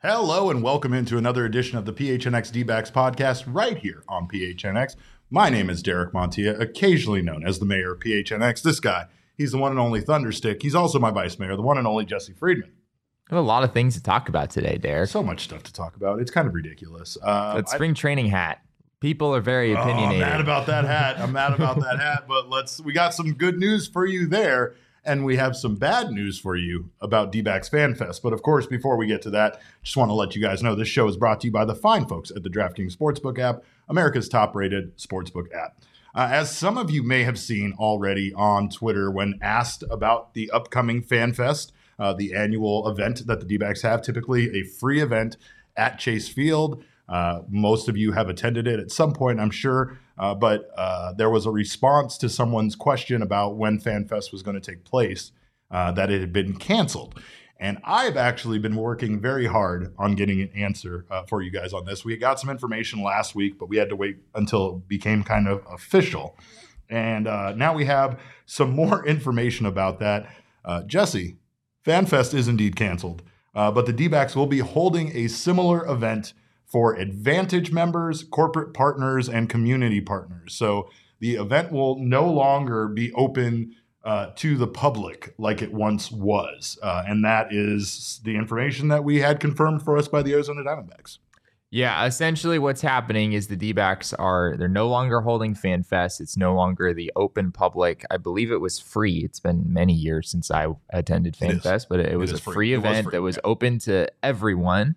Hello and welcome into another edition of the PHNX D-backs podcast right here on PHNX. My name is Derek Montilla, occasionally known as the mayor of PHNX. This guy, he's the one and only Thunderstick. He's also my vice mayor, the one and only Jesse Friedman. We have a lot of things to talk about today, Derek. So much stuff to talk about. It's kind of ridiculous. That spring training hat. People are very opinionated. I'm mad about that hat. But we got some good news for you there. And we have some bad news for you about D-backs Fan Fest. But of course, before we get to that, just want to let you guys know this show is brought to you by the fine folks at the DraftKings Sportsbook app, America's top-rated sportsbook app. As some of you may have seen already on Twitter when asked about the upcoming Fan Fest, the annual event that the D-backs have, typically a free event at Chase Field. Most of you have attended it at some point, I'm sure, but there was a response to someone's question about when FanFest was going to take place, that it had been canceled. And I've actually been working very hard on getting an answer for you guys on this. We got some information last week, but we had to wait until it became kind of official. And now we have some more information about that. Jesse, FanFest is indeed canceled, but the D-backs will be holding a similar event for Advantage members, corporate partners, and community partners. So the event will no longer be open to the public like it once was. And that is the information that we had confirmed for us by the Arizona Diamondbacks. Yeah, essentially what's happening is the D-backs they're no longer holding FanFest. It's no longer the open public. I believe it was free. It's been many years since I attended FanFest, but it was a free event that was open to everyone.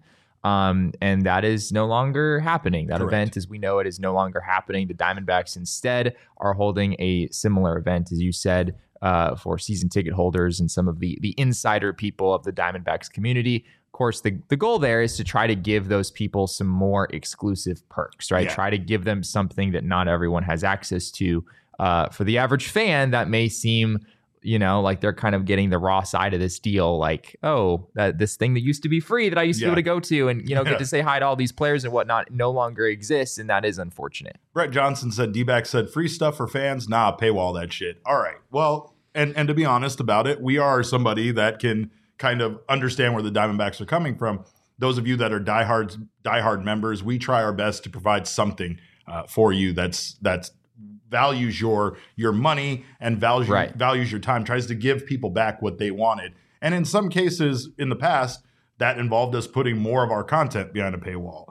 And that is no longer happening. That event, as we know it, is no longer happening. The Diamondbacks instead are holding a similar event, as you said, for season ticket holders and some of the insider people of the Diamondbacks community. Of course, the goal there is to try to give those people some more exclusive perks, right? Yeah. Try to give them something that not everyone has access to. For the average fan, that may seem like they're kind of getting the raw side of this deal. Like, this thing that used to be free that I used to be able to go to and, get to say hi to all these players and whatnot no longer exists. And that is unfortunate. Brett Johnson said, D-backs said free stuff for fans. Nah, paywall that shit. All right. Well, and to be honest about it, we are somebody that can kind of understand where the Diamondbacks are coming from. Those of you that are diehard members, we try our best to provide something for you that's values your money and values your time, tries to give people back what they wanted. And in some cases in the past, that involved us putting more of our content behind a paywall.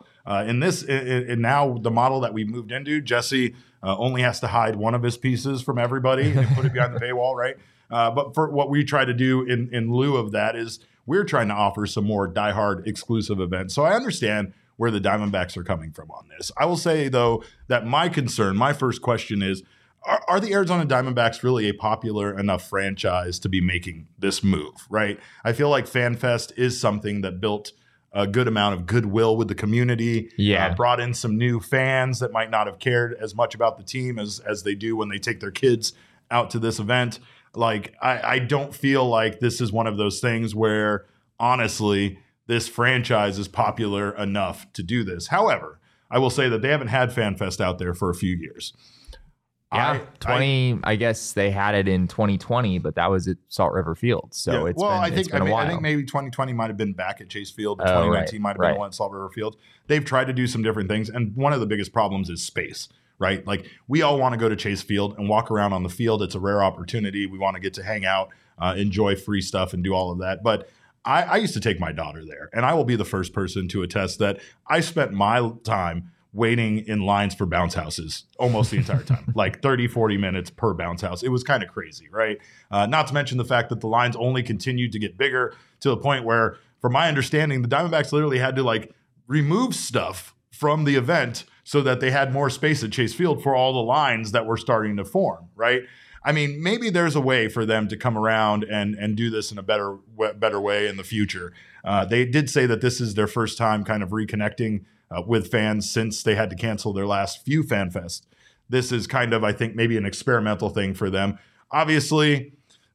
In now the model that we moved into, Jesse only has to hide one of his pieces from everybody and put it behind the paywall, right? But for what we try to do in lieu of that is we're trying to offer some more diehard exclusive events. So I understand where the Diamondbacks are coming from on this. I will say, though, that my first question is, are the Arizona Diamondbacks really a popular enough franchise to be making this move, right? I feel like FanFest is something that built a good amount of goodwill with the community, brought in some new fans that might not have cared as much about the team as they do when they take their kids out to this event. Like, I don't feel like this is one of those things where, honestly, this franchise is popular enough to do this. However, I will say that they haven't had FanFest out there for a few years. Yeah, I guess they had it in 2020, but that was at Salt River Field. So it's been a while. I think maybe 2020 might have been back at Chase Field, and 2019 might have been at Salt River Field. They've tried to do some different things, and one of the biggest problems is space, right? Like, we all want to go to Chase Field and walk around on the field. It's a rare opportunity. We want to get to hang out, enjoy free stuff, and do all of that. But I used to take my daughter there, and I will be the first person to attest that I spent my time waiting in lines for bounce houses almost the entire time, like 30, 40 minutes per bounce house. It was kind of crazy, right? Not to mention the fact that the lines only continued to get bigger to the point where, from my understanding, the Diamondbacks literally had to remove stuff from the event so that they had more space at Chase Field for all the lines that were starting to form, right? I mean, maybe there's a way for them to come around and do this in a better way in the future. They did say that this is their first time kind of reconnecting with fans since they had to cancel their last few FanFests. This is kind of, I think, maybe an experimental thing for them. Obviously,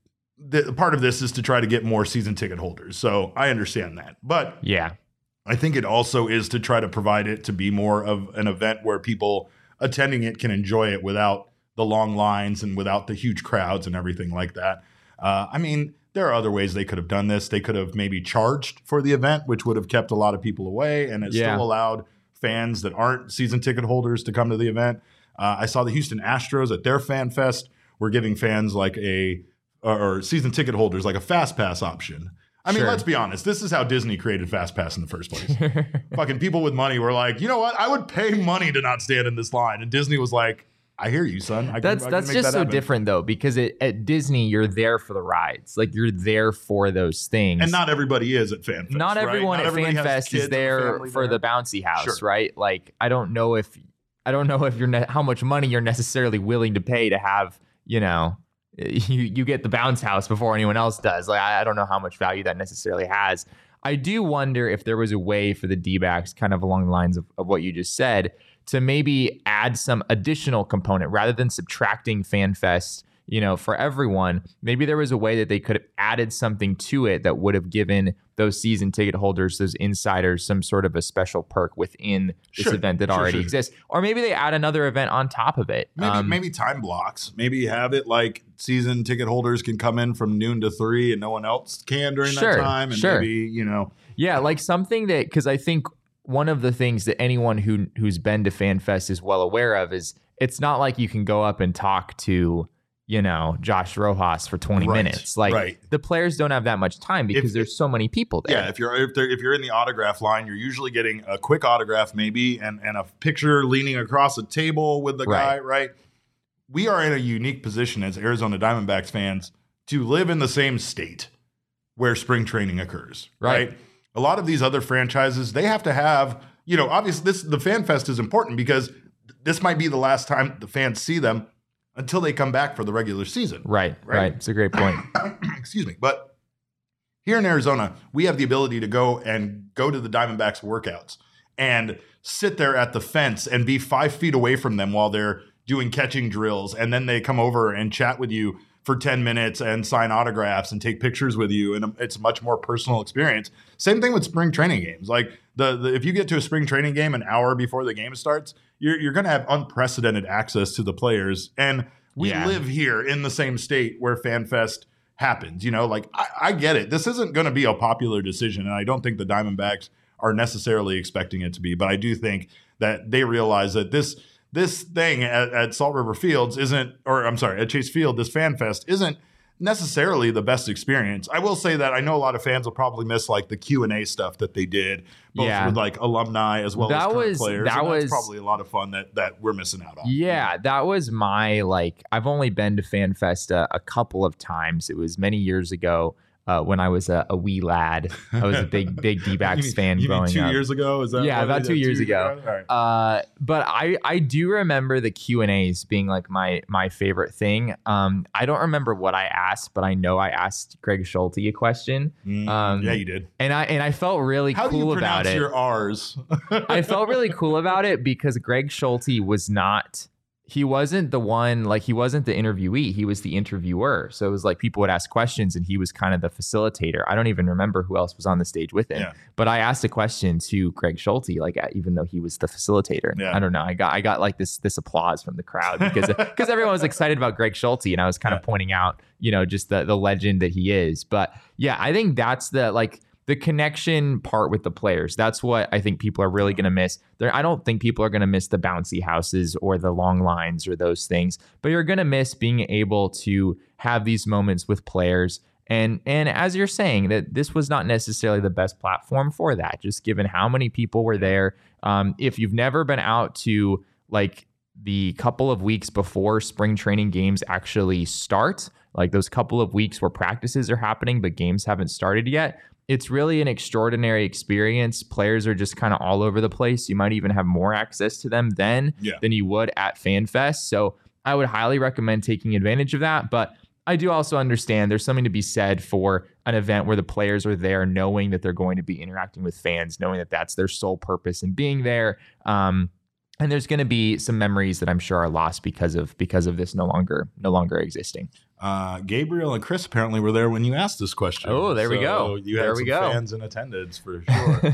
part of this is to try to get more season ticket holders. So I understand that. But yeah, I think it also is to try to provide it to be more of an event where people attending it can enjoy it without the long lines and without the huge crowds and everything like that. I mean, There are other ways they could have done this. They could have maybe charged for the event, which would have kept a lot of people away, and it still allowed fans that aren't season ticket holders to come to the event. I saw the Houston Astros at their Fan Fest were giving fans like or season ticket holders like a Fast Pass option. I mean, let's be honest. This is how Disney created Fast Pass in the first place. Fucking people with money were like, you know what? I would pay money to not stand in this line. And Disney was like, I hear you, son. That's just so different, though, because at Disney, you're there for the rides. Like, you're there for those things. And not everybody is at FanFest. Not everyone at FanFest is there for the bouncy house, right? Like, I don't know if you're how much money you're necessarily willing to pay to have, you get the bounce house before anyone else does. Like, I don't know how much value that necessarily has. I do wonder if there was a way for the D-backs, kind of along the lines of what you just said, to maybe add some additional component rather than subtracting FanFest, for everyone. Maybe there was a way that they could have added something to it that would have given those season ticket holders, those insiders, some sort of a special perk within this event that already exists. Or maybe they add another event on top of it. Maybe time blocks. Maybe have it like season ticket holders can come in from noon to 3 and no one else can during that time. And maybe, Yeah, like something that, because I think one of the things that anyone who's been to FanFest is well aware of is it's not like you can go up and talk to Josh Rojas for 20 minutes. Like the players don't have that much time because there's so many people there. Yeah, if you're in the autograph line, you're usually getting a quick autograph maybe and a picture leaning across a table with the guy, right? We are in a unique position as Arizona Diamondbacks fans to live in the same state where spring training occurs, right? A lot of these other franchises, they have to have, obviously the FanFest is important because this might be the last time the fans see them until they come back for the regular season. Right. It's a great point. Excuse me. But here in Arizona, we have the ability to go to the Diamondbacks workouts and sit there at the fence and be 5 feet away from them while they're doing catching drills. And then they come over and chat with you for 10 minutes and sign autographs and take pictures with you. And it's a much more personal experience. Same thing with spring training games. Like if you get to a spring training game an hour before the game starts, you're going to have unprecedented access to the players. And we live here in the same state where FanFest happens. I get it. This isn't going to be a popular decision. And I don't think the Diamondbacks are necessarily expecting it to be. But I do think that they realize that this thing at Salt River Fields at Chase Field, this FanFest isn't necessarily the best experience. I will say that I know a lot of fans will probably miss like the Q&A stuff that they did, both with like alumni as well as current players. That's probably a lot of fun that we're missing out on. Yeah, that was my I've only been to FanFest a couple of times. It was many years ago. When I was a wee lad. I was a big D-backs fan growing up. 2 years ago? Is that about 2 years ago. Right. But I do remember the Q&As being like my favorite thing. I don't remember what I asked, but I know I asked Greg Schulte a question. Yeah, you did. And I felt really cool about it. How do you pronounce your R's? I felt really cool about it because Greg Schulte was not... He wasn't the one, he wasn't the interviewee. He was the interviewer. So it was like people would ask questions and he was kind of the facilitator. I don't even remember who else was on the stage with him. Yeah. But I asked a question to Greg Schulte, even though he was the facilitator. Yeah. I don't know. I got like this applause from the crowd because everyone was excited about Greg Schulte. And I was kind of pointing out, just the legend that he is. But yeah, I think that's the connection part with the players. That's what I think people are really going to miss. I don't think people are going to miss the bouncy houses or the long lines or those things, but you're going to miss being able to have these moments with players. And as you're saying, that this was not necessarily the best platform for that, just given how many people were there. If you've never been out to the couple of weeks before spring training games actually start, like those couple of weeks where practices are happening, but games haven't started yet, it's really an extraordinary experience. Players are just kind of all over the place. You might even have more access to them than you would at FanFest. So I would highly recommend taking advantage of that. But I do also understand there's something to be said for an event where the players are there knowing that they're going to be interacting with fans, knowing that that's their sole purpose in being there. And there's going to be some memories that I'm sure are lost because of this no longer existing. Gabriel and Chris apparently were there when you asked this question. Oh, there we go. You there had we some go. fans in attendance for sure.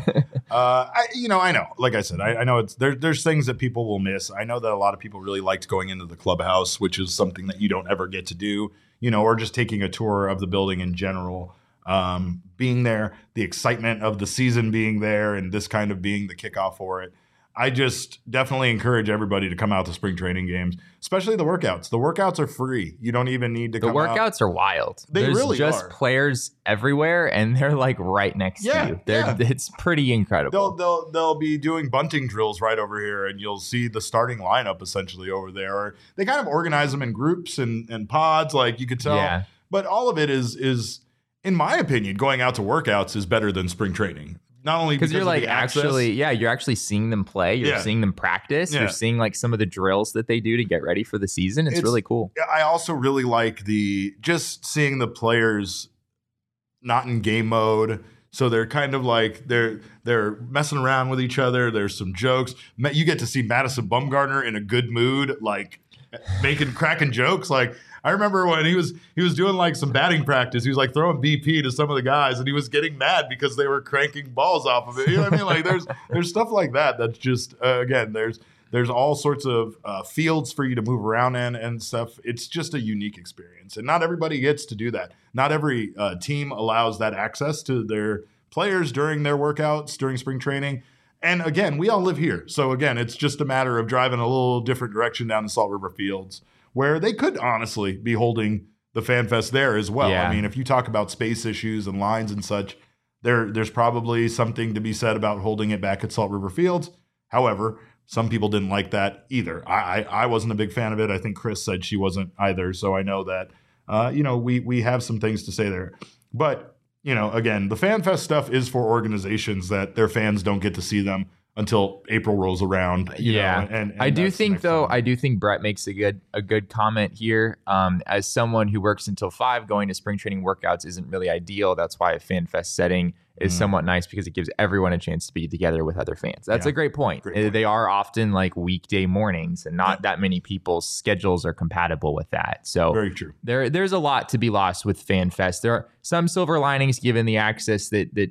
I know. Like I said, I know there's things that people will miss. I know that a lot of people really liked going into the clubhouse, which is something that you don't ever get to do, or just taking a tour of the building in general. Being there, the excitement of the season being there, and this kind of being the kickoff for it. I just definitely encourage everybody to come out to spring training games, especially the workouts. The workouts are free. You don't even need to come out. The workouts are wild. They There's really just are. Players everywhere, and they're like right next to you. It's pretty incredible. They'll be doing bunting drills right over here, and you'll see the starting lineup essentially over there. Or they kind of organize them in groups and pods, like you could tell. Yeah. But all of it is, in my opinion, going out to workouts is better than spring training. Not only because you're of like the access, you're actually seeing them play. You're seeing them practice. Yeah. You're seeing like some of the drills that they do to get ready for the season. It's really cool. I also really like just seeing the players not in game mode. So they're kind of like they're messing around with each other. There's some jokes. You get to see Madison Bumgarner in a good mood, like cracking jokes. Like I remember when he was doing like some batting practice. He was like throwing BP to some of the guys, and he was getting mad because they were cranking balls off of it. You know what I mean? Like there's stuff like that. That's just again there's all sorts of fields for you to move around in and stuff. It's just a unique experience, and not everybody gets to do that. Not every team allows that access to their players during their workouts during spring training. And again, we all live here, so again, it's just a matter of driving a little different direction down the Salt River Fields, where they could honestly be holding the Fan Fest there as well. Yeah. I mean, if you talk about space issues and lines and such, there's probably something to be said about holding it back at Salt River Fields. However, some people didn't like that either. I wasn't a big fan of it. I think Chris said she wasn't either. So I know that, we have some things to say there. But, again, the Fan Fest stuff is for organizations that their fans don't get to see them until April rolls around. And I do think Brett makes a good comment here. As someone who works until 5, going to spring training workouts isn't really ideal. That's why a Fan Fest setting is somewhat nice, because it gives everyone a chance to be together with other fans. That's a great point. They are often like weekday mornings, and not that many people's schedules are compatible with that. So very true. There's a lot to be lost with Fan Fest. There are some silver linings given the access that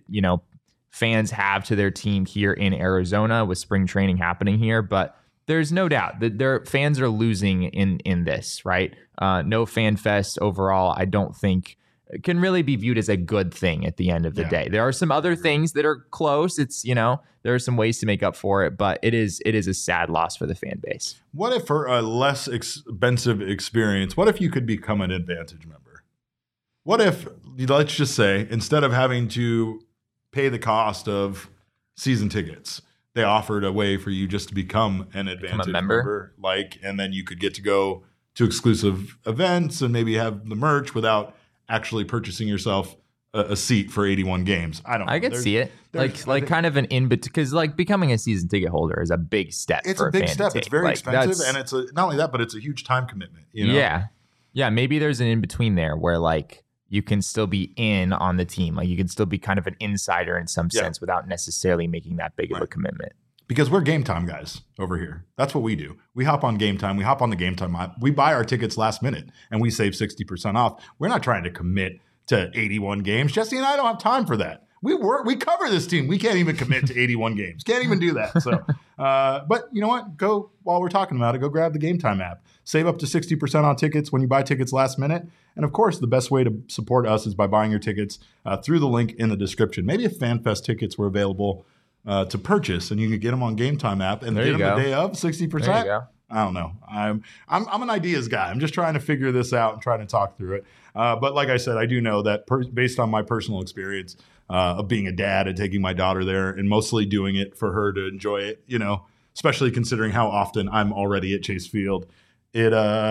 fans have to their team here in Arizona with spring training happening here, but there's no doubt that their fans are losing in this, right? No Fan Fest overall, I don't think can really be viewed as a good thing at the end of the day. There are some other things that are close. It's, there are some ways to make up for it, but it is a sad loss for the fan base. What if for a less expensive experience, what if you could become an Advantage member? What if, let's just say, instead of having to pay the cost of season tickets, they offered a way for you just to become an Advantage member, and then you could get to go to exclusive events and maybe have the merch without actually purchasing yourself a seat for 81 games. I don't know. I could see it. Kind of an in-between, because becoming a season ticket holder is a big step. It's a big step. It's very expensive, and it's not only that, but it's a huge time commitment. Yeah. Maybe there's an in-between there where you can still be in on the team. You can still be kind of an insider in some sense without necessarily making that big of a commitment. Because we're Game Time guys over here. That's what we do. We hop on Game Time. We hop on the Game Time app. We buy our tickets last minute, and we save 60% off. We're not trying to commit to 81 games. Jesse and I don't have time for that. We cover this team. We can't even commit to 81 games. Can't even do that. So, but you know what? Go, while we're talking about it, go grab the Game Time app. Save up to 60% on tickets when you buy tickets last minute. And of course, the best way to support us is by buying your tickets through the link in the description. Maybe if FanFest tickets were available to purchase, and you could get them on Game Time app and get them the day of 60%. There you go. I don't know. I'm an ideas guy. I'm just trying to figure this out and trying to talk through it. But like I said, I do know that based on my personal experience of being a dad and taking my daughter there and mostly doing it for her to enjoy it, especially considering how often I'm already at Chase Field. It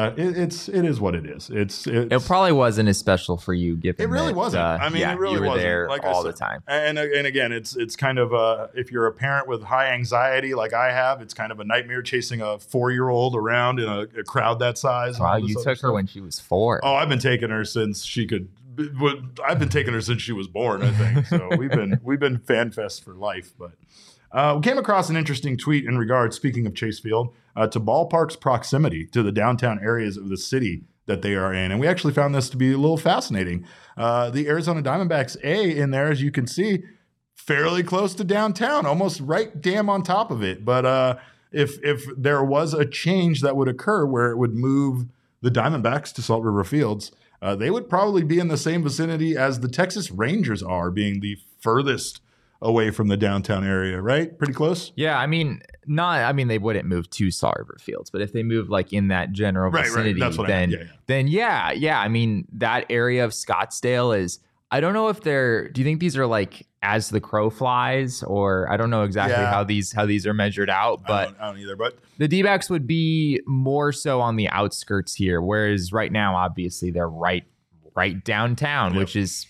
is what it is. It probably wasn't as special for you, given it really wasn't. I mean, it really you were wasn't. there like all the time. And again, it's kind of if you're a parent with high anxiety like I have, it's kind of a nightmare chasing a 4-year-old around in a crowd that size. Wow, you took her when she was 4. Oh, I've been taking her since she could. I've been taking her since she was born, I think. So we've been FanFest for life, but. We came across an interesting tweet in regards, speaking of Chase Field, to ballpark's proximity to the downtown areas of the city that they are in. And we actually found this to be a little fascinating. The Arizona Diamondbacks A in there, as you can see, fairly close to downtown, almost right damn on top of it. But if there was a change that would occur where it would move the Diamondbacks to Salt River Fields, they would probably be in the same vicinity as the Texas Rangers are, being the furthest away from the downtown area, right? Pretty close? Yeah, I mean, they wouldn't move to Salt River Fields, but if they move like in that general vicinity, That's what then yeah. I mean, that area of Scottsdale is, I don't know if do you think these are like as the crow flies, or I don't know exactly how these are measured out, but I don't either, but the D-backs would be more so on the outskirts here, whereas right now, obviously, they're right downtown, which is,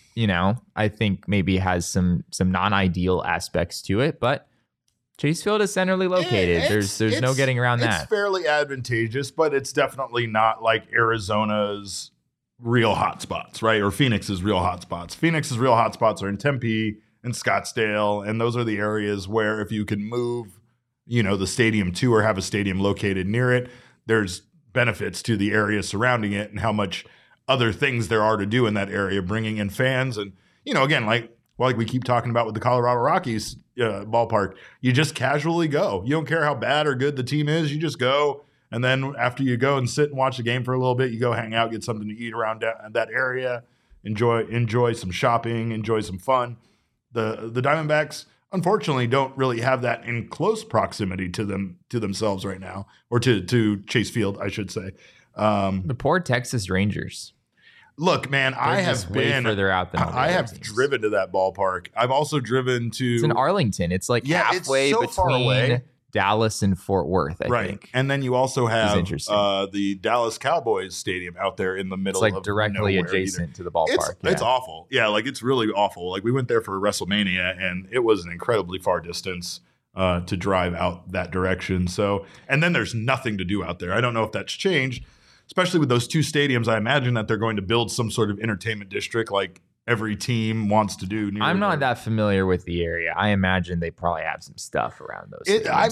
I think maybe has some non-ideal aspects to it, but Chase Field is centrally located. There's no getting around that. It's fairly advantageous, but it's definitely not like Arizona's real hotspots, right? Or Phoenix's real hotspots. Phoenix's real hotspots are in Tempe and Scottsdale, and those are the areas where if you can move, the stadium to or have a stadium located near it, there's benefits to the area surrounding it and how much other things there are to do in that area, bringing in fans. And, again, like we keep talking about with the Colorado Rockies ballpark, you just casually go. You don't care how bad or good the team is. You just go. And then after you go and sit and watch the game for a little bit, you go hang out, get something to eat around that area, enjoy some shopping, enjoy some fun. The Diamondbacks, unfortunately, don't really have that in close proximity to themselves right now, or to Chase Field, I should say. The poor Texas Rangers. Look, man, I have been further out than I have driven to that ballpark. I've also driven to. It's in Arlington. It's like halfway between Dallas and Fort Worth, I think. And then you also have the Dallas Cowboys Stadium out there in the middle. It's like directly adjacent to the ballpark. It's awful. Yeah, like it's really awful. Like we went there for WrestleMania, and it was an incredibly far distance to drive out that direction. So, and then there's nothing to do out there. I don't know if that's changed. Especially with those two stadiums, I imagine that they're going to build some sort of entertainment district like every team wants to do. I'm not that familiar with the area. I imagine they probably have some stuff around those.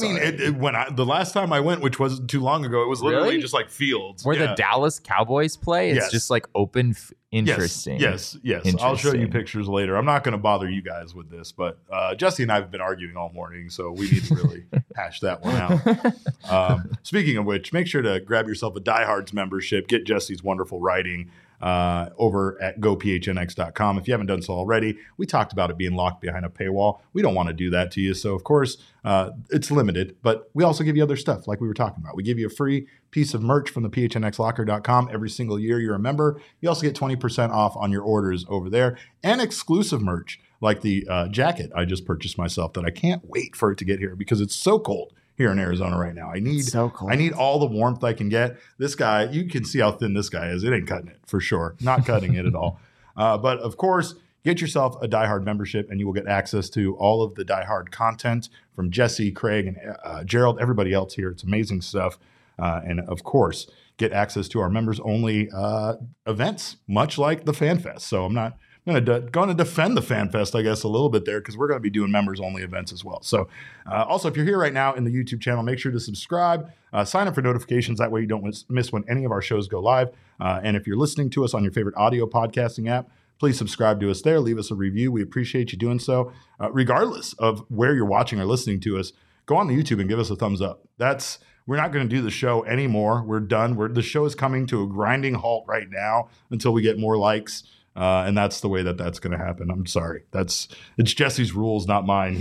The last time I went, which wasn't too long ago, it was literally just like fields. Where the Dallas Cowboys play? It's just like open. Interesting. Yes. I'll show you pictures later. I'm not going to bother you guys with this, but Jesse and I have been arguing all morning, so we need to really hash that one out. Speaking of which, make sure to grab yourself a Diehards membership. Get Jesse's wonderful writing over at gophnx.com. If you haven't done so already, we talked about it being locked behind a paywall. We don't want to do that to you. So, of course, it's limited, but we also give you other stuff like we were talking about. We give you a free piece of merch from the phnxlocker.com every single year you're a member. You also get 20% off on your orders over there, and exclusive merch like the jacket I just purchased myself that I can't wait for it to get here because it's so cold here in Arizona right now. I need all the warmth I can get. This guy, you can see how thin this guy is. It ain't cutting it for sure. Not cutting it at all. But of course, get yourself a Die Hard membership and you will get access to all of the Die Hard content from Jesse, Craig, and Gerald, everybody else here. It's amazing stuff. And of course, get access to our members only events, much like the Fan Fest. So I'm going to defend the Fan Fest, I guess, a little bit there because we're going to be doing members-only events as well. So also, if you're here right now in the YouTube channel, make sure to subscribe, sign up for notifications. That way you don't miss when any of our shows go live. And if you're listening to us on your favorite audio podcasting app, please subscribe to us there. Leave us a review. We appreciate you doing so. Regardless of where you're watching or listening to us, go on the YouTube and give us a thumbs up. We're not going to do the show anymore. We're done. The show is coming to a grinding halt right now until we get more likes. And that's the way that's going to happen. I'm sorry. It's Jesse's rules, not mine.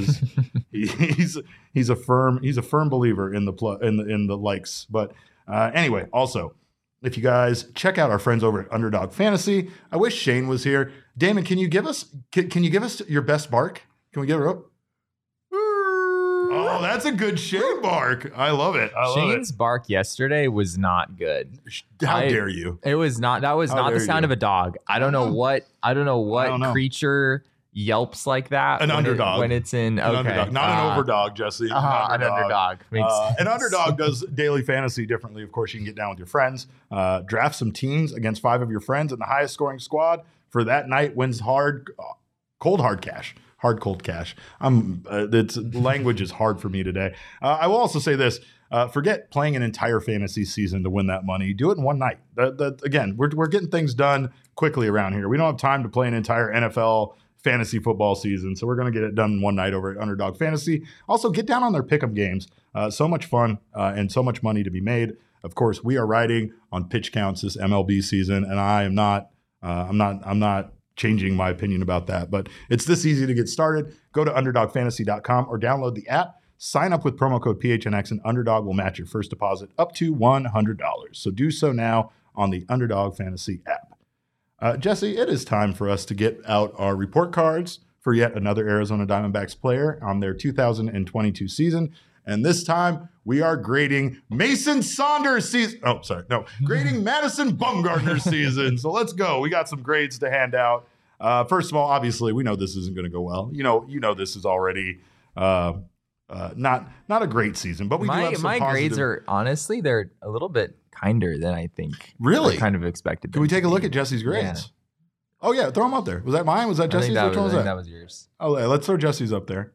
He's a firm believer in the likes. But anyway, also, if you guys check out our friends over at Underdog Fantasy, I wish Shane was here. Damon, can you give us your best bark? Can we give it up? Oh, that's a good Shane bark. I love it. Shane's bark yesterday was not good. How dare you? It was not. That was not the sound of a dog. I don't know what creature yelps like that. An underdog. When it's in an underdog. Not an overdog, Jesse. An underdog. An underdog does daily fantasy differently. Of course, you can get down with your friends, draft some teams against 5 of your friends, and the highest scoring squad for that night wins cold cash. Hard cold cash. Language is hard for me today. I will also say this. Forget playing an entire fantasy season to win that money. Do it in one night. Again, we're getting things done quickly around here. We don't have time to play an entire NFL fantasy football season, so we're going to get it done in one night over at Underdog Fantasy. Also, get down on their pick'em games. So much fun and so much money to be made. Of course, we are riding on pitch counts this MLB season, and I am not. I'm not changing my opinion about that. But it's this easy to get started. Go to UnderdogFantasy.com or download the app. Sign up with promo code PHNX, and Underdog will match your first deposit up to $100. So do so now on the Underdog Fantasy app. Jesse, it is time for us to get out our report cards for yet another Arizona Diamondbacks player on their 2022 season. And this time we are grading Mason Saunders season. Oh, sorry. No, grading Madison Bumgarner's season. So let's go. We got some grades to hand out. First of all, obviously, we know this isn't going to go well. You know, this is already not a great season, but we do have some my positive. grades are honestly, they're a little bit kinder than I think. Really? I kind of expected. Can we take a look at Jesse's grades? Yeah. Oh yeah, throw them up there. Was that mine? Was that Jesse's? Which one was that? That was yours. Oh, yeah, let's throw Jesse's up there.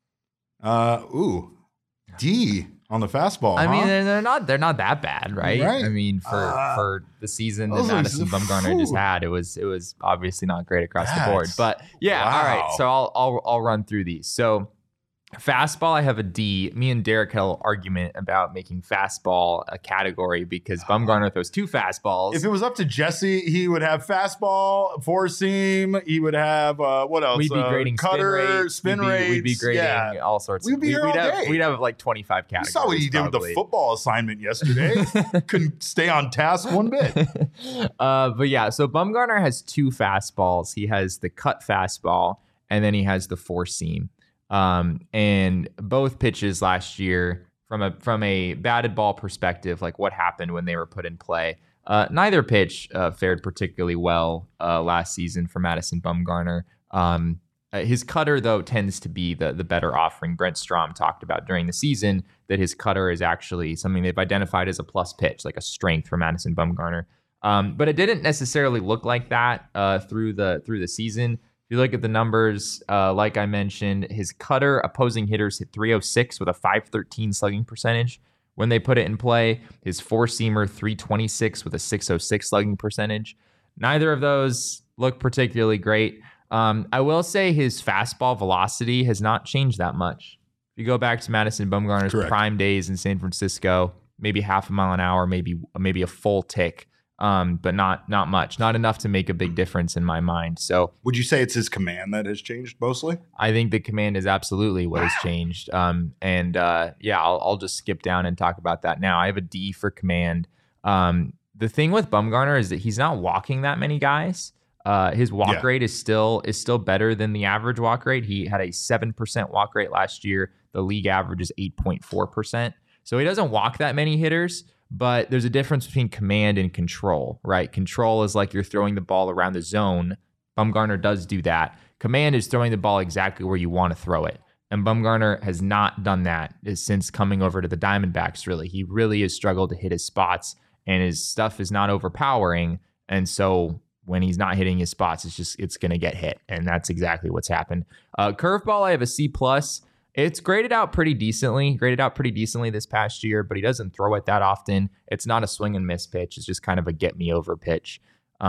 D on the fastball. I mean, they're not that bad, right? I mean, for the season that Madison Bumgarner just had, it was obviously not great across the board. But yeah, wow. All right. So I'll run through these. So fastball, I have a D. Me and Derek had an argument about making fastball a category because Bumgarner throws 2 fastballs. If it was up to Jesse, he would have fastball, 4-seam. He would have what else? We'd be grading cutter, spin rates. We'd be grading all sorts. We'd be here all day. We'd have like 25 categories. You saw what he did with the football assignment yesterday. Couldn't stay on task one bit. But yeah, so Bumgarner has 2 fastballs. He has the cut fastball, and then he has the 4-seam. And both pitches last year from a batted ball perspective, like what happened when they were put in play, neither pitch fared particularly well last season for Madison Bumgarner. His cutter, though, tends to be the better offering. Brent Strom talked about during the season that his cutter is actually something they've identified as a plus pitch, like a strength for Madison Bumgarner. But it didn't necessarily look like that through the season. If you look at the numbers, like I mentioned, his cutter opposing hitters hit 306 with a 513 slugging percentage when they put it in play. His 4-seamer 326 with a 606 slugging percentage. Neither of those look particularly great. I will say his fastball velocity has not changed that much. If you go back to Madison Bumgarner's prime days in San Francisco, maybe half a mile an hour, maybe a full tick. But not much, not enough to make a big difference in my mind. So would you say it's his command that has changed mostly? I think the command is absolutely what has changed. I'll just skip down and talk about that now. I have a D for command. The thing with Bumgarner is that he's not walking that many guys. His walk rate is still better than the average walk rate. He had a 7% walk rate last year. The league average is 8.4%. So he doesn't walk that many hitters. But there's a difference between command and control, right? Control is like you're throwing the ball around the zone. Bumgarner does do that. Command is throwing the ball exactly where you want to throw it. And Bumgarner has not done that since coming over to the Diamondbacks, really. He really has struggled to hit his spots, and his stuff is not overpowering. And so when he's not hitting his spots, it's going to get hit. And that's exactly what's happened. Curveball, I have a C+. It's graded out pretty decently this past year, but he doesn't throw it that often. It's not a swing and miss pitch. It's just kind of a get me over pitch.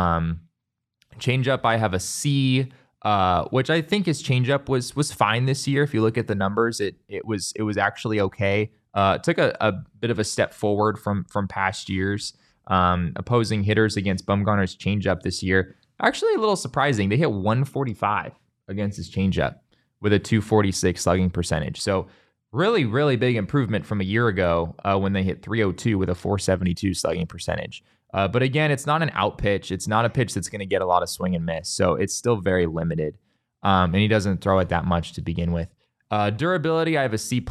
Changeup, I have a C, which I think his changeup was fine this year. If you look at the numbers, it was actually okay. Took a bit of a step forward from past years. Opposing hitters against Bumgarner's changeup this year, actually a little surprising. They hit 145 against his changeup with a 246 slugging percentage. So really, really big improvement from a year ago when they hit 302 with a 472 slugging percentage. But again, it's not an out pitch. It's not a pitch that's going to get a lot of swing and miss. So it's still very limited. And he doesn't throw it that much to begin with. Durability, I have a C+.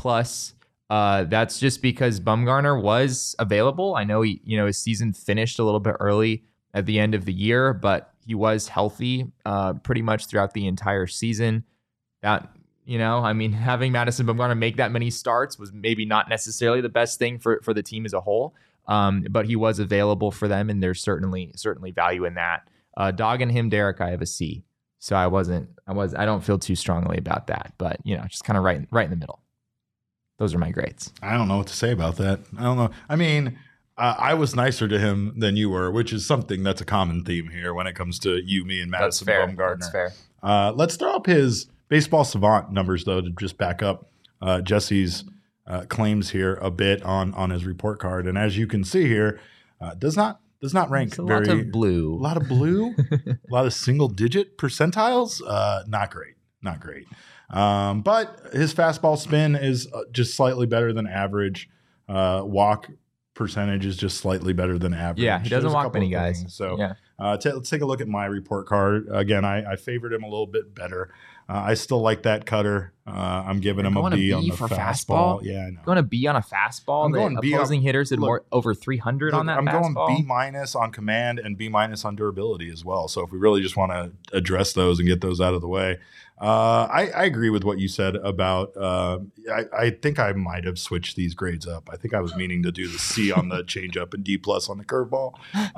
That's just because Bumgarner was available. I know his season finished a little bit early at the end of the year, but he was healthy pretty much throughout the entire season. That, having Madison Bumgarner make that many starts was maybe not necessarily the best thing for the team as a whole. But he was available for them, and there's certainly value in that. Dogging him, Derek, I have a C. So I don't feel too strongly about that, but just kind of right in the middle. Those are my grades. I don't know what to say about that. I don't know. I mean, I was nicer to him than you were, which is something that's a common theme here when it comes to you, me, and Madison Bumgarner. That's fair. Let's throw up his baseball savant numbers, though, to just back up Jesse's claims here a bit on his report card. And as you can see here, does not rank It's a very. lot of blue. A lot of blue, a lot of single-digit percentiles. Not great. But his fastball spin is just slightly better than average. Walk percentage is just slightly better than average. Yeah, he doesn't There's a walk couple many of guys. things. So yeah. let's take a look at my report card. Again, I favored him a little bit better. I still like that cutter. I'm giving him a B on the fastball. Yeah, I know. Going to B on a fastball. I'm going B opposing on, hitters had more over 300 on that I'm fastball. going B- on command and B- on durability as well. So if we really just want to address those and get those out of the way, I agree with what you said about. I think I might have switched these grades up. I think I was meaning to do the C on the changeup and D+ on the curveball.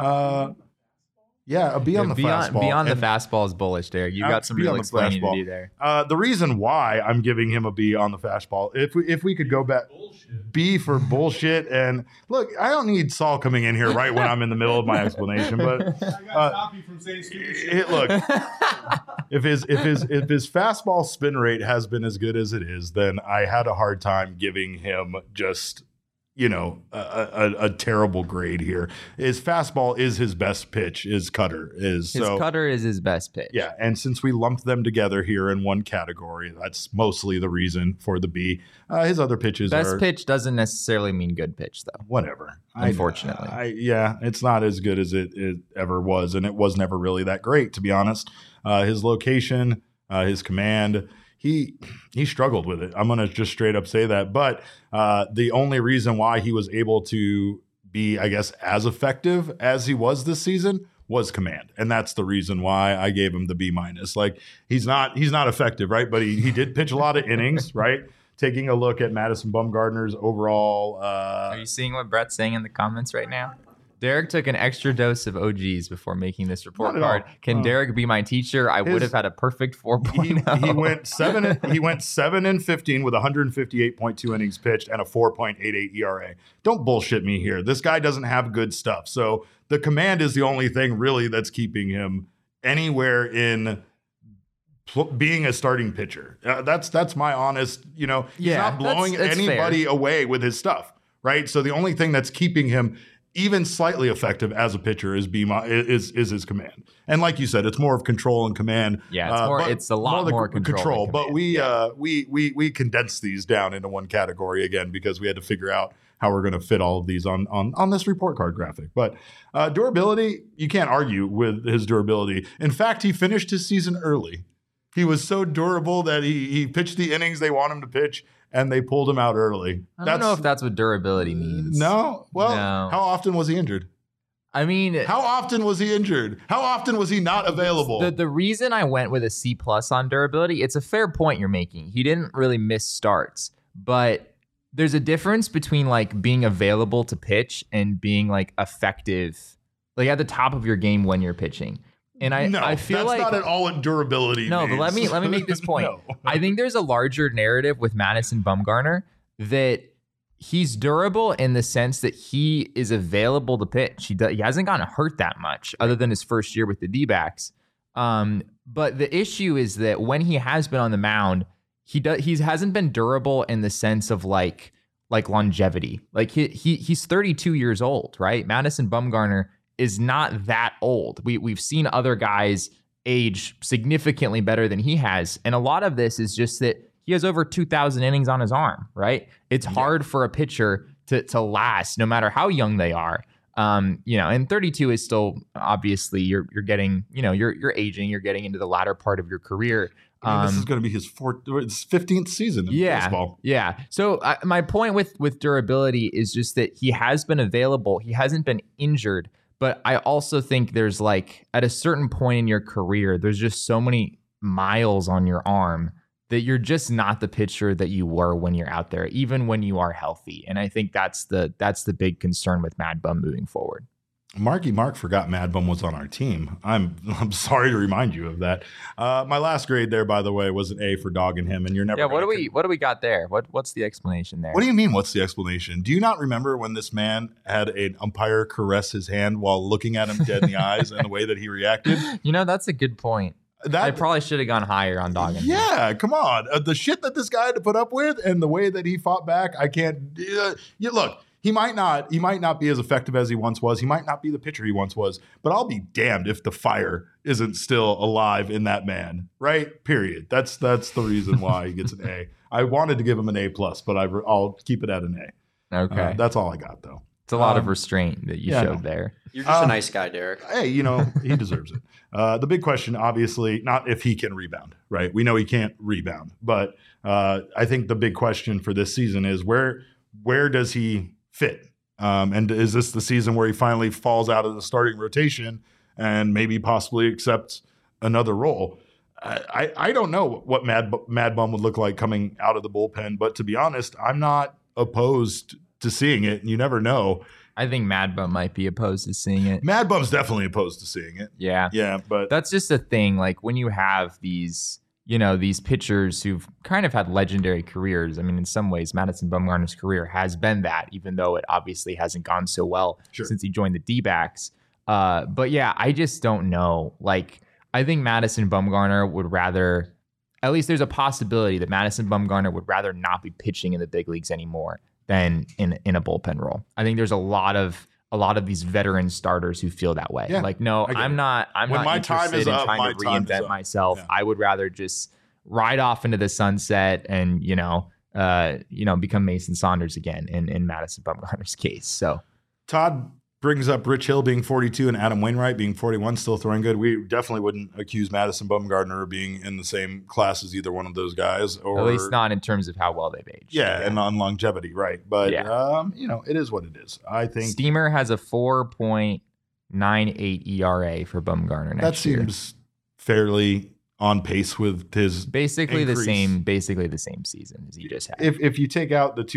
Yeah, a B on the fastball. Beyond the fastball is bullish, Derek. You got some real explaining to do there. The reason why I'm giving him a B on the fastball, if we could go back, B for bullshit. And look, I don't need Saul coming in here right when I'm in the middle of my explanation, but I gotta stop you from saying stupid shit. Look, if his fastball spin rate has been as good as it is, then I had a hard time giving him just a terrible grade here. His fastball is his best pitch. His cutter is his best pitch. Yeah, and since we lumped them together here in one category, that's mostly the reason for the B. His other pitches best pitch doesn't necessarily mean good pitch, though. Whatever. Unfortunately, it's not as good as it ever was, and it was never really that great, to be honest. His location, his command. He struggled with it. I'm going to just straight up say that. But the only reason why he was able to be, I guess, as effective as he was this season was command. And that's the reason why I gave him the B-. Like, he's not effective, right? But he did pitch a lot of innings, right? Taking a look at Madison Bumgarner's overall. Are you seeing what Brett's saying in the comments right now? Derek took an extra dose of OGs before making this report card. Can Derek be my teacher? I would have had a perfect 4.0. He went 7-15 with 158.2 innings pitched and a 4.88 ERA. Don't bullshit me here. This guy doesn't have good stuff. So the command is the only thing really that's keeping him anywhere in being a starting pitcher. That's my honest. He's not blowing anybody away with his stuff, right? So the only thing that's keeping him even slightly effective as a pitcher is his command. And like you said, it's more of control and command. Yeah, it's a lot more control. But we condensed these down into one category again because we had to figure out how we're going to fit all of these on this report card graphic. But durability, you can't argue with his durability. In fact, he finished his season early. He was so durable that he pitched the innings they want him to pitch, and they pulled him out early. I don't know if that's what durability means. No? Well, How often was he injured? I mean... How often was he injured? How often was he not available? The reason I went with a C+ on durability, it's a fair point you're making. He didn't really miss starts, but there's a difference between like being available to pitch and being like effective, like at the top of your game when you're pitching. And I feel that's like not at all what durability No, means. but let me make this point. No. I think there's a larger narrative with Madison Bumgarner that he's durable in the sense that he is available to pitch. He hasn't gotten hurt that much other than his first year with the D-backs. But the issue is that when he has been on the mound, he hasn't been durable in the sense of like longevity. Like he's 32 years old, right? Madison Bumgarner is not that old. We've seen other guys age significantly better than he has. And a lot of this is just that he has over 2,000 innings on his arm, right? It's hard for a pitcher to last no matter how young they are. And 32 is still obviously you're getting, you're aging, you're getting into the latter part of your career. This is going to be his 15th season in baseball. Yeah. So my point with durability is just that he has been available. He hasn't been injured. But I also think there's like at a certain point in your career, there's just so many miles on your arm that you're just not the pitcher that you were when you're out there, even when you are healthy. And I think that's the big concern with Mad Bum moving forward. Marky Mark forgot Mad Bum was on our team. I'm sorry to remind you of that. My last grade there, by the way, was an A for dogging him, and you're never. Yeah, what do we got there? What's the explanation there? What do you mean? What's the explanation? Do you not remember when this man had an umpire caress his hand while looking at him dead in the eyes and the way that he reacted? That's a good point. I probably should have gone higher on dogging. Yeah, come on. The shit that this guy had to put up with and the way that he fought back, I can't. Look. He might not be as effective as he once was. He might not be the pitcher he once was, but I'll be damned if the fire isn't still alive in that man, right? Period. That's the reason why he gets an A. I wanted to give him an A+, but I'll keep it at an A. Okay. That's all I got, though. It's a lot of restraint that you showed there. You're just a nice guy, Derek. Hey, he deserves it. The big question, obviously, not if he can rebound, right? We know he can't rebound, but I think the big question for this season is where does he fit? And is this the season where he finally falls out of the starting rotation and maybe possibly accepts another role? I don't know what Mad Bum would look like coming out of the bullpen, but to be honest, I'm not opposed to seeing it. You never know. I think Mad Bum might be opposed to seeing it. Mad Bum's definitely opposed to seeing it. Yeah, but that's just a thing. Like when you have these pitchers who've kind of had legendary careers. I mean, in some ways, Madison Bumgarner's career has been that, even though it obviously hasn't gone so well since he joined the D-backs. But yeah, I just don't know. Like, I think Madison Bumgarner would rather, at least there's a possibility that Madison Bumgarner would rather not be pitching in the big leagues anymore than in a bullpen role. I think there's a lot of these veteran starters who feel that way. Yeah, like, no, I'm not my time is interested in up, trying to reinvent myself. Yeah. I would rather just ride off into the sunset and, become Mason Saunders again in Madison Bumgarner's case. So Todd brings up Rich Hill being 42 and Adam Wainwright being 41, still throwing good. We definitely wouldn't accuse Madison Bumgarner of being in the same class as either one of those guys. Or at least not in terms of how well they've aged. Yeah, and on longevity, right. But, it is what it is. I think Steamer has a 4.98 ERA for Bumgarner next year. That seems fairly on pace with his basically increase. Basically the same season as he just had. If you take out the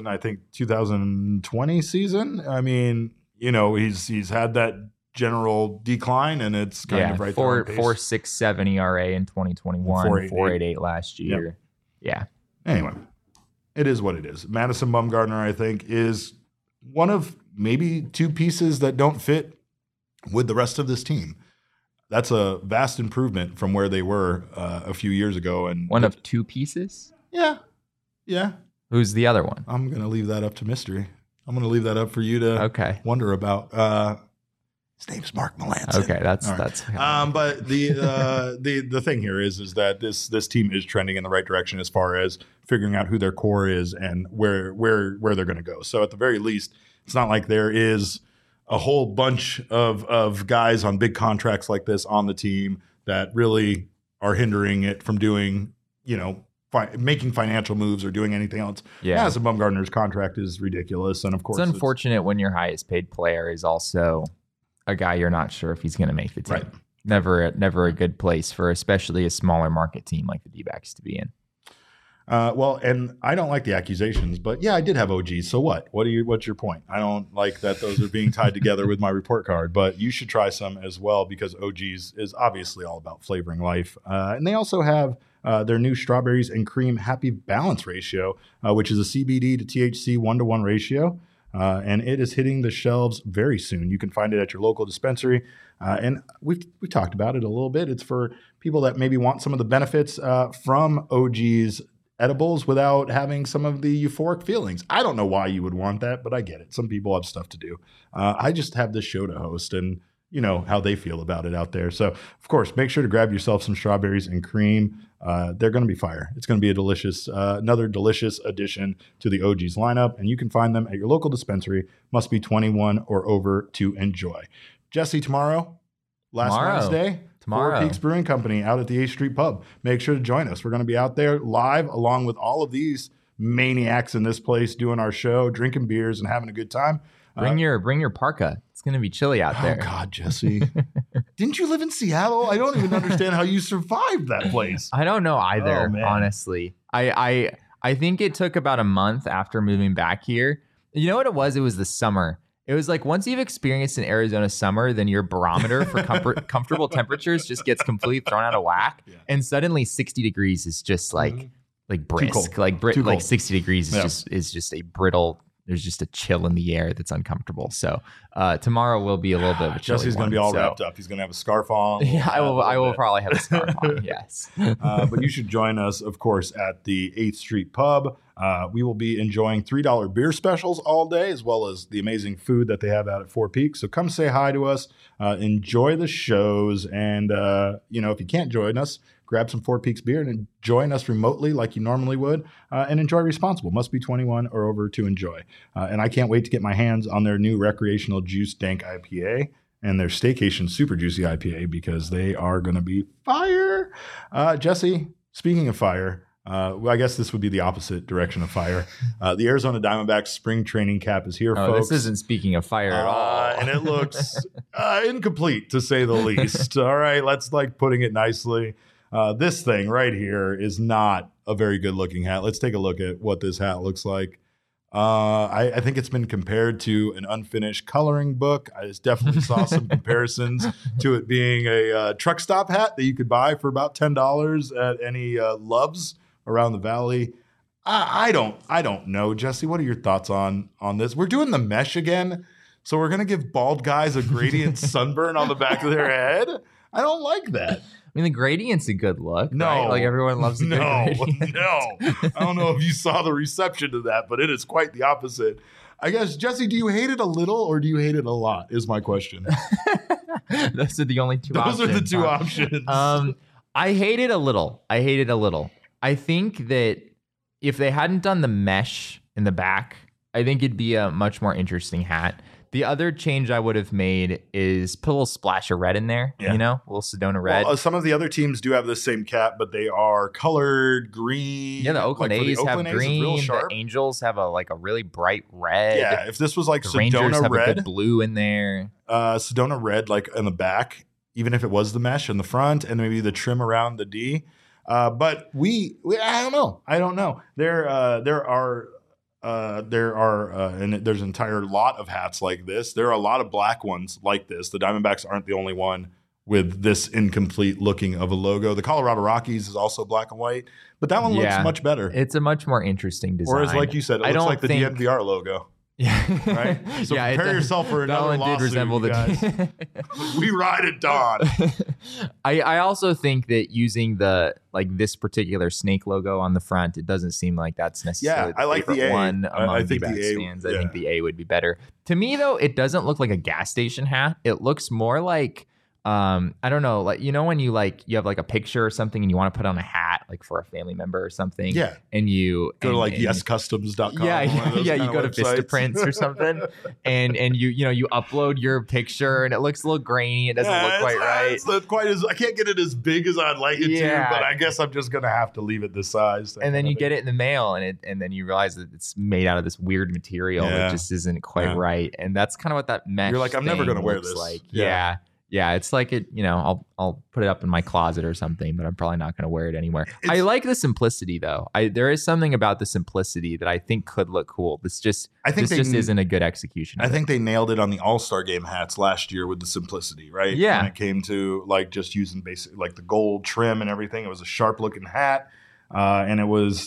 2020 season, I mean, he's had that general decline, and it's kind of right there. 4.67 ERA in 2021, 4.88 last year. Yep. Yeah. Anyway, it is what it is. Madison Bumgarner, I think, is one of maybe two pieces that don't fit with the rest of this team. That's a vast improvement from where they were a few years ago. And one of two pieces? Yeah. Who's the other one? I'm going to leave that up to mystery. I'm going to leave that up for you to wonder about. His name's Mark Melancon. Okay, that's. But the thing here is that this team is trending in the right direction as far as figuring out who their core is and where they're going to go. So at the very least, it's not like there is a whole bunch of guys on big contracts like this on the team that really are hindering it from doing, making financial moves or doing anything else. Yeah. Madison Bumgarner's contract is ridiculous. And of course, it's unfortunate when your highest paid player is also a guy you're not sure if he's going to make the team. Right. Never a good place for especially a smaller market team like the D-backs to be in. And I don't like the accusations, but yeah, I did have OGs. So what? What's your point? I don't like that those are being tied together with my report card, but you should try some as well because OGs is obviously all about flavoring life. And they also have their new strawberries and cream happy balance ratio, which is a CBD to THC 1-to-1 ratio. And it is hitting the shelves very soon. You can find it at your local dispensary. And we talked about it a little bit. It's for people that maybe want some of the benefits from OG's edibles without having some of the euphoric feelings. I don't know why you would want that, but I get it. Some people have stuff to do. I just have this show to host and how they feel about it out there. So, of course, make sure to grab yourself some strawberries and cream. They're going to be fire. It's going to be a delicious, another delicious addition to the OG's lineup, and you can find them at your local dispensary. Must be 21 or over to enjoy. Jesse, tomorrow, Wednesday, Four Peaks Brewing Company out at the 8th Street Pub. Make sure to join us. We're going to be out there live along with all of these maniacs in this place doing our show, drinking beers, and having a good time. Bring your parka. It's going to be chilly out there. Oh, God, Jesse. Didn't you live in Seattle? I don't even understand how you survived that place. I don't know either, honestly. I think it took about a month after moving back here. You know what it was? It was the summer. It was like once you've experienced an Arizona summer, then your barometer for comfortable temperatures just gets completely thrown out of whack, and suddenly 60 degrees is just like brisk, like 60 degrees is just a brittle. There's just a chill in the air that's uncomfortable. So tomorrow will be a little bit of a chilly Jesse's going to be all wrapped up. He's going to have a scarf on. Yeah, I will probably have a scarf on. Yes. But you should join us, of course, at the 8th Street Pub. We will be enjoying $3 beer specials all day, as well as the amazing food that they have out at Four Peaks. So come say hi to us, enjoy the shows, and if you can't join us, grab some Four Peaks beer and join us remotely like you normally would, and enjoy responsible. Must be 21 or over to enjoy. And I can't wait to get my hands on their new recreational juice dank IPA and their Staycation Super Juicy IPA, because they are going to be fire. Jesse, speaking of fire, I guess this would be the opposite direction of fire. The Arizona Diamondbacks spring training cap is here, folks. This isn't speaking of fire at all. And it looks incomplete, to say the least. All right, let's putting it nicely. This thing right here is not a very good looking hat. Let's take a look at what this hat looks like. I think it's been compared to an unfinished coloring book. I just definitely saw some comparisons to it being a truck stop hat that you could buy for about $10 at any Loves around the valley. I don't know, Jesse. What are your thoughts on this? We're doing the mesh again, so we're gonna give bald guys a gradient sunburn on the back of their head. I don't like that. I mean, the gradient's a good look. No, right? Like everyone loves a good gradient. No. I don't know if you saw the reception to that, but it is quite the opposite. I guess, Jesse, do you hate it a little or do you hate it a lot? Is my question. Those are the only two options. Those are the two options. I hate it a little. I think that if they hadn't done the mesh in the back, I think it'd be a much more interesting hat. The other change I would have made is put a little splash of red in there, a little Sedona red. Well, some of the other teams do have the same cap, but they are colored green. Yeah, the Oakland A's have green. The Angels have a really bright red. Yeah, if this was like the Rangers Sedona have red, a good blue in there. Sedona red, like in the back, even if it was the mesh in the front and maybe the trim around the D. But we I don't know. There are and there's an entire lot of hats like this. There are a lot of black ones like this. The Diamondbacks aren't the only one with this incomplete looking of a logo. The Colorado Rockies is also black and white, but that one looks much better. It's a much more interesting design. Whereas, like you said, it looks like the DNVR logo. Yeah. Right? So prepare yourself for another lawsuit, did resemble guys. We ride at dawn. I also think that using this particular snake logo on the front, it doesn't seem like that's necessarily I like the A. one among D-backs fans. I think the A would be better. To me, though, it doesn't look like a gas station hat. It looks more like I don't know, when you have a picture or something and you want to put on a hat for a family member or something. Yeah. And you go to yescustoms.com. Yeah. You go to Vistaprints or something and you upload your picture and it looks a little grainy. It doesn't look quite right. It's not quite as I can't get it as big as I'd like it to, but I guess I'm just gonna have to leave it this size. And then you get it in the mail and then you realize that it's made out of this weird material that just isn't quite right. And that's kind of what that mesh. You're like, I'm never gonna wear this. Yeah, it's like it. I'll put it up in my closet or something, but I'm probably not going to wear it anywhere. I like the simplicity, though. There is something about the simplicity that I think could look cool. This just isn't a good execution. I think they nailed it on the All-Star Game hats last year with the simplicity, right? Yeah. When it came to just using basic the gold trim and everything, it was a sharp looking hat. And it was,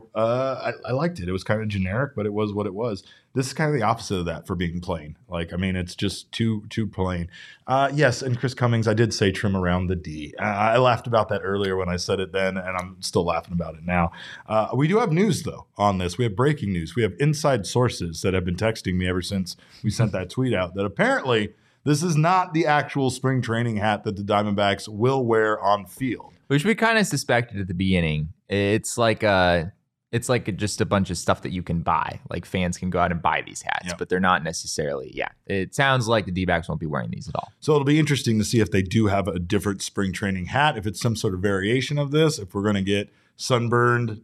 I liked it. It was kind of generic, but it was what it was. This is kind of the opposite of that for being plain. It's just too plain. Yes, and Chris Cummings, I did say trim around the D. I laughed about that earlier when I said it then, and I'm still laughing about it now. We do have news, though, on this. We have breaking news. We have inside sources that have been texting me ever since we sent that tweet out that apparently this is not the actual spring training hat that the Diamondbacks will wear on field. Which we kind of suspected at the beginning. It's just a bunch of stuff that you can buy. Fans can go out and buy these hats, but they're not necessarily. Yeah, it sounds like the D-backs won't be wearing these at all. So it'll be interesting to see if they do have a different spring training hat, if it's some sort of variation of this, if we're going to get sunburned,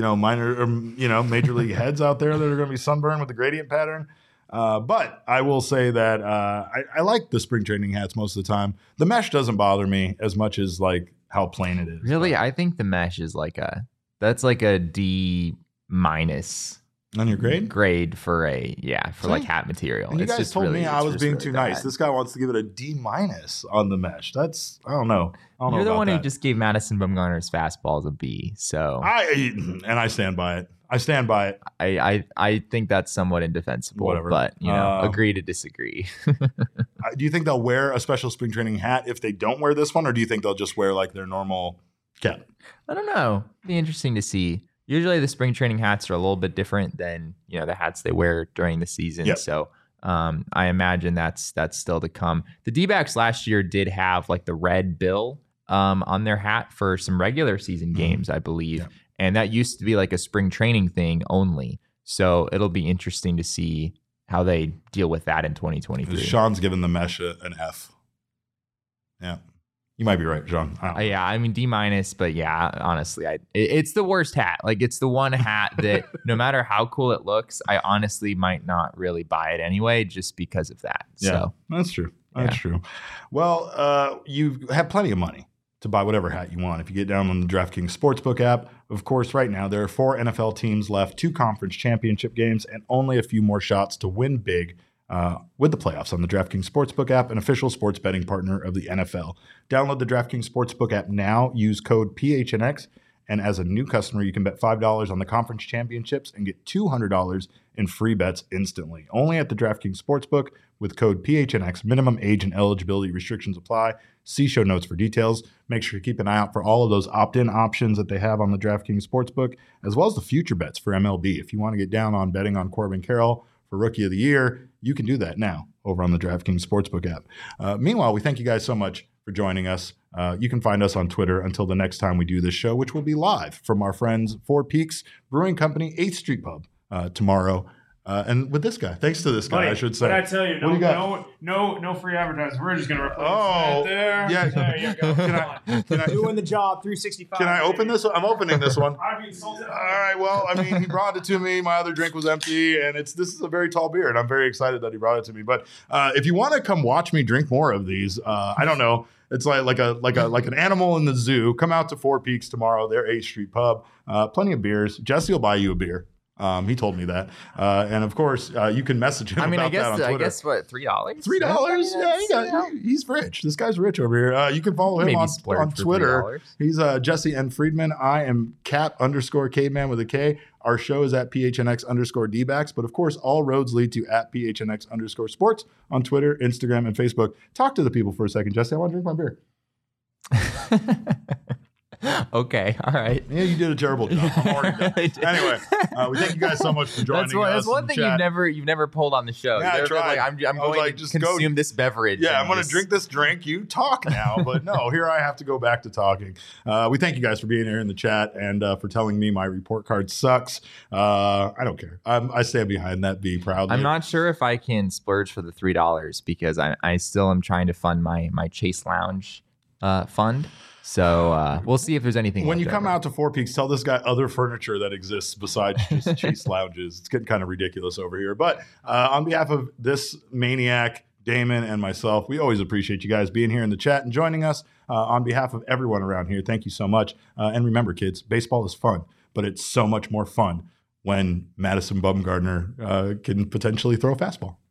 major league heads out there that are going to be sunburned with the gradient pattern. But I will say that I like the spring training hats most of the time. The mesh doesn't bother me as much as how plain it is. Really, I think the mesh is that's a D- On your grade? Grade for like hat material. And you it's guys just told really, me I was being too nice. bad. This guy wants to give it a D- on the mesh. That's I don't know. You're the one who who just gave Madison Bumgarner's fastballs a B. So I stand by it. I stand by it. I think that's somewhat indefensible. Whatever. But agree to disagree. Do you think they'll wear a special spring training hat if they don't wear this one, or do you think they'll just wear like their normal cap? I don't know. Be interesting to see. Usually the spring training hats are a little bit different than the hats they wear during the season. Yep. So I imagine that's still to come. The D-backs last year did have like the red bill on their hat for some regular season games, I believe. Yep. And that used to be like a spring training thing only. So it'll be interesting to see how they deal with that in 2023. Sean's given the mesh an F. Yeah. You might be right, Sean. Yeah, I mean D-, but yeah, honestly, it's the worst hat. Like it's the one hat that no matter how cool it looks, I honestly might not really buy it anyway, just because of that. Yeah, so that's true. That's true. Well, you have plenty of money to buy whatever hat you want if you get down on the DraftKings Sportsbook app. Of course, right now there are 4 NFL teams left, 2 conference championship games, and only a few more shots to win big with the playoffs on the DraftKings Sportsbook app, an official sports betting partner of the NFL. Download the DraftKings Sportsbook app now. Use code PHNX. And as a new customer, you can bet $5 on the conference championships and get $200 in free bets instantly. Only at the DraftKings Sportsbook with code PHNX. Minimum age and eligibility restrictions apply. See show notes for details. Make sure to keep an eye out for all of those opt-in options that they have on the DraftKings Sportsbook, as well as the future bets for MLB. If you want to get down on betting on Corbin Carroll for Rookie of the Year, you can do that now over on the DraftKings Sportsbook app. Meanwhile, we thank you guys so much for joining us. You can find us on Twitter until the next time we do this show, which will be live from our friends Four Peaks Brewing Company, 8th Street Pub tomorrow. And with this guy, thanks to this guy, I should say. But I tell you, no free advertising. We're just gonna replace that there. Yeah. There you go. Can I doing the job 365? Can I open this? I'm opening this one. I'd be insulted. All right. Well, I mean, he brought it to me. My other drink was empty, and this is a very tall beer, and I'm very excited that he brought it to me. But if you want to come watch me drink more of these, I don't know. It's like an animal in the zoo. Come out to Four Peaks tomorrow. They're 8th Street Pub. Plenty of beers. Jesse will buy you a beer. He told me that, and of course, you can message him. I that on Twitter. I guess what $3? $3? Yeah, he's rich. This guy's rich over here. You can follow him on Twitter. He's Jesse N. Friedman. I am Cat_Caveman with a K. Our show is at PHNX_DBacks, but of course, all roads lead to at PHNX_sports on Twitter, Instagram, and Facebook. Talk to the people for a second, Jesse. I want to drink my beer. Okay, all right. Yeah, you did a terrible job. I'm already done. Anyway, we thank you guys so much for joining us. That's one thing you've never pulled on the show. Yeah, I tried. I'm going to consume this beverage. Yeah, I'm going to drink this drink. You talk now, but no, here I have to go back to talking. We thank you guys for being here in the chat and for telling me my report card sucks. I don't care. I stand behind that B proudly. I'm not sure if I can splurge for the $3 because I still am trying to fund my Chase Lounge fund. So we'll see if there's anything. When you come out to Four Peaks, tell this guy other furniture that exists besides just Chase Lounges. It's getting kind of ridiculous over here. But on behalf of this maniac, Damon, and myself, we always appreciate you guys being here in the chat and joining us. On behalf of everyone around here, thank you so much. And remember, kids, baseball is fun, but it's so much more fun when Madison Bumgarner can potentially throw a fastball.